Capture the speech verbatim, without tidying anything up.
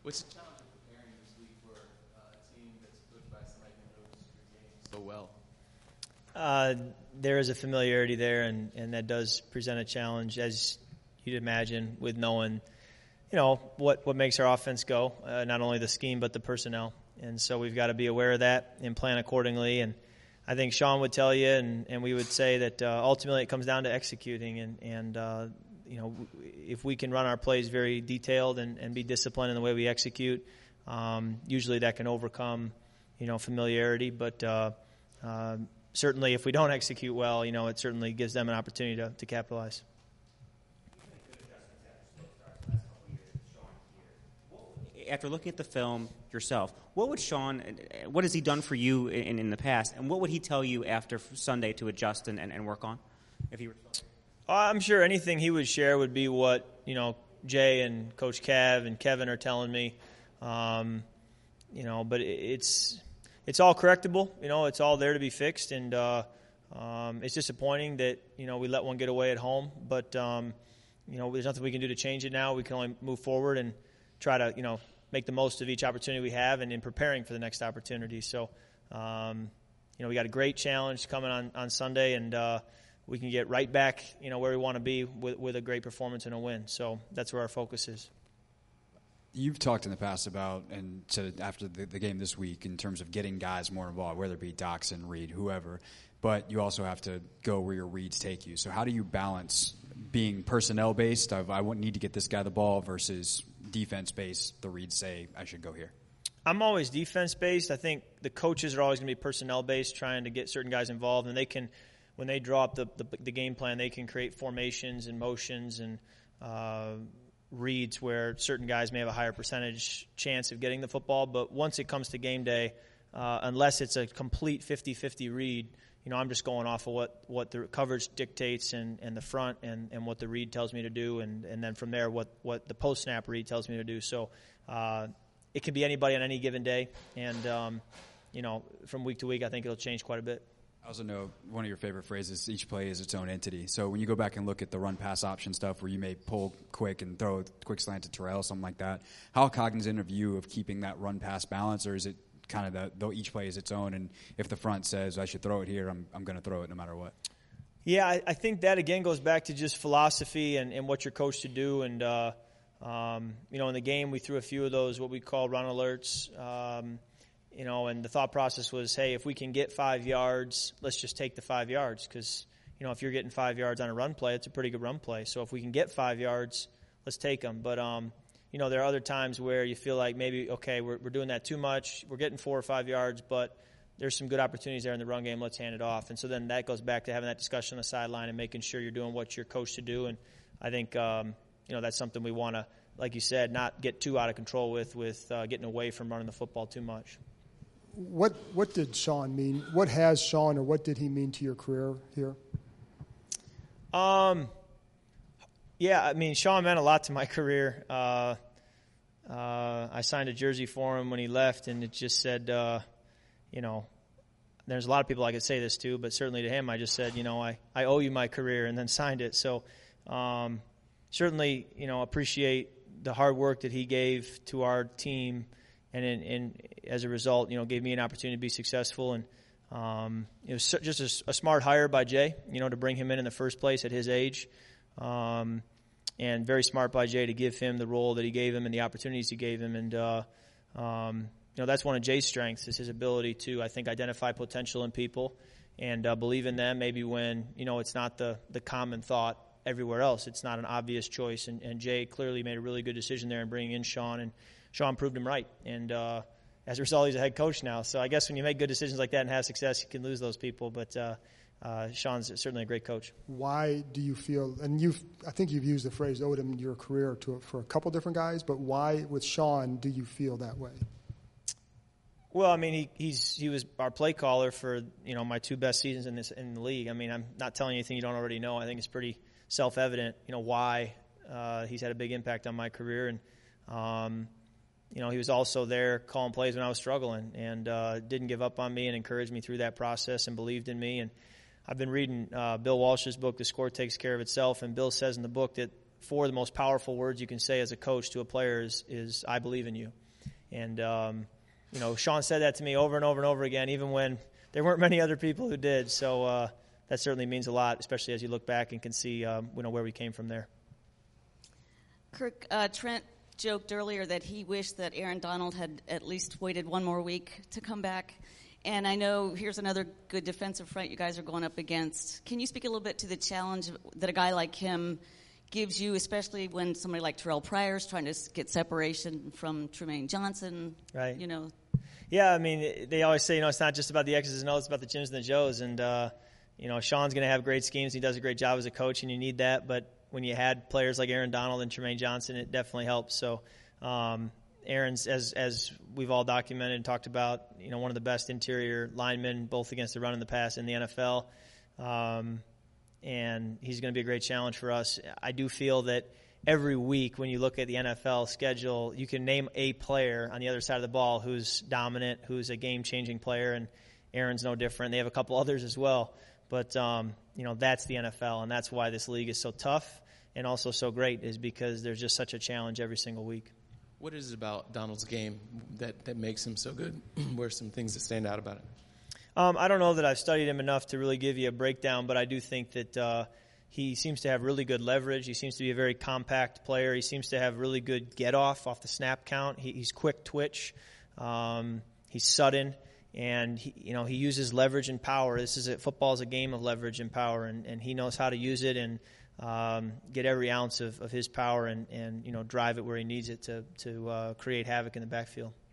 What's the challenge of preparing this week for uh, a team that's coached by somebody who knows your game so well? Uh, there is a familiarity there, and, and that does present a challenge, as you'd imagine, with knowing, you know, what, what makes our offense go, uh, not only the scheme but the personnel. And so we've got to be aware of that and plan accordingly. And I think Sean would tell you, and, and we would say that uh, ultimately it comes down to executing. And, and uh, you know, if we can run our plays very detailed and, and be disciplined in the way we execute, um, usually that can overcome, you know, familiarity. But uh, uh, certainly if we don't execute well, you know, it certainly gives them an opportunity to, to capitalize. After looking at the film yourself, what would Sean, what has he done for you in, in the past, and what would he tell you after Sunday to adjust and, and, and work on? If he were I'm sure anything he would share would be what, you know, Jay and Coach Cav and Kevin are telling me. Um, you know, but it's it's all correctable. You know, it's all there to be fixed, and uh, um, it's disappointing that, you know, we let one get away at home. But, um, you know, there's nothing we can do to change it now. We can only move forward and try to, you know, make the most of each opportunity we have and in preparing for the next opportunity. So, um, you know, we got a great challenge coming on, on Sunday, and uh, we can get right back, you know, where we want to be with, with a great performance and a win. So that's where our focus is. You've talked in the past about, and said after the, the game this week, in terms of getting guys more involved, whether it be Doxson, Reed, whoever, but you also have to go where your reads take you. So how do you balance being personnel-based, I, I need to get this guy the ball, versus defense-based, the reads say I should go here? I'm always defense-based. I think the coaches are always going to be personnel-based, trying to get certain guys involved, and they can – when they draw up the, the, the game plan, they can create formations and motions and uh, reads where certain guys may have a higher percentage chance of getting the football. But once it comes to game day, uh, unless it's a complete fifty-fifty read, you know, I'm just going off of what, what the coverage dictates and, and the front and, and what the read tells me to do, and, and then from there what, what the post-snap read tells me to do. So uh, it can be anybody on any given day, and, um, you know, from week to week I think it'll change quite a bit. I also know one of your favorite phrases, each play is its own entity. So when you go back and look at the run-pass option stuff where you may pull quick and throw a quick slant to Terrell, something like that, how cognizant of you of keeping that run-pass balance, or is it kind of the, though each play is its own, and if the front says I should throw it here, I'm, I'm going to throw it no matter what? Yeah, I, I think that, again, goes back to just philosophy and, and what you're coached to do. And, uh, um, you know, in the game we threw a few of those what we call run alerts, um, you know, and the thought process was, hey, if we can get five yards, let's just take the five yards because, you know, if you're getting five yards on a run play, it's a pretty good run play. So if we can get five yards, let's take them. But, um, you know, there are other times where you feel like maybe, okay, we're, we're doing that too much. We're getting four or five yards, but there's some good opportunities there in the run game. Let's hand it off. And so then that goes back to having that discussion on the sideline and making sure you're doing what you're coached to do. And I think, um, you know, that's something we want to, like you said, not get too out of control with, with uh, getting away from running the football too much. What what did Sean mean? What has Sean, or what did he mean to your career here? Um, yeah, I mean, Sean meant a lot to my career. Uh, uh, I signed a jersey for him when he left, and it just said, uh, you know, there's a lot of people I could say this to, but certainly to him, I just said, you know, I, I owe you my career, and then signed it. So um, certainly, you know, appreciate the hard work that he gave to our team. And, in, and as a result, you know, gave me an opportunity to be successful. And um, it was just a, a smart hire by Jay, you know, to bring him in in the first place at his age. Um, and very smart by Jay to give him the role that he gave him and the opportunities he gave him. And, uh, um, you know, that's one of Jay's strengths, is his ability to, I think, identify potential in people and uh, believe in them maybe when, you know, it's not the, the common thought everywhere else. It's not an obvious choice. And, and Jay clearly made a really good decision there in bringing in Sean, and Sean proved him right, and uh, as a result, he's a head coach now. So I guess when you make good decisions like that and have success, you can lose those people. But uh, uh, Sean's certainly a great coach. Why do you feel, and you've, I think you've used the phrase owed him your career to for a couple different guys, but why with Sean do you feel that way? Well, I mean, he he's he was our play caller for, you know, my two best seasons in this in the league. I mean, I'm not telling you anything you don't already know. I think it's pretty self-evident, you know, why uh, he's had a big impact on my career. And um, you know, he was also there calling plays when I was struggling, and uh, didn't give up on me and encouraged me through that process and believed in me. And I've been reading uh, Bill Walsh's book, The Score Takes Care of Itself, and Bill says in the book that four of the most powerful words you can say as a coach to a player is, is I believe in you. And, um, you know, Sean said that to me over and over and over again, even when there weren't many other people who did. So uh, that certainly means a lot, especially as you look back and can see, um, you know, where we came from there. Kirk, uh, Trent joked earlier that he wished that Aaron Donald had at least waited one more week to come back. And I know here's another good defensive front you guys are going up against. Can you speak a little bit to the challenge that a guy like him gives you, especially when somebody like Terrell Pryor is trying to get separation from Trumaine Johnson? Right. You know. Yeah, I mean, they always say, you know, it's not just about the X's and O's, it's about the Jims and the Joes. And, uh, you know, Sean's going to have great schemes. He does a great job as a coach, and you need that. But when you had players like Aaron Donald and Trumaine Johnson, it definitely helps. So, um, Aaron's, as as we've all documented and talked about, you know, one of the best interior linemen, both against the run and the pass in the N F L. Um, and he's going to be a great challenge for us. I do feel that every week when you look at the N F L schedule, you can name a player on the other side of the ball who's dominant, who's a game-changing player, and Aaron's no different. They have a couple others as well. But, um, you know, that's the N F L, and that's why this league is so tough and also so great, is because there's just such a challenge every single week. What is it about Donald's game that, that makes him so good? What are some things that stand out about it? Um, I don't know that I've studied him enough to really give you a breakdown, but I do think that uh, he seems to have really good leverage. He seems to be a very compact player. He seems to have really good get-off off the snap count. He, he's quick twitch. Um, he's sudden. And, he, you know, he uses leverage and power. This is a, football is a game of leverage and power, and, and he knows how to use it and um, get every ounce of, of his power and, and, you know, drive it where he needs it to, to uh, create havoc in the backfield.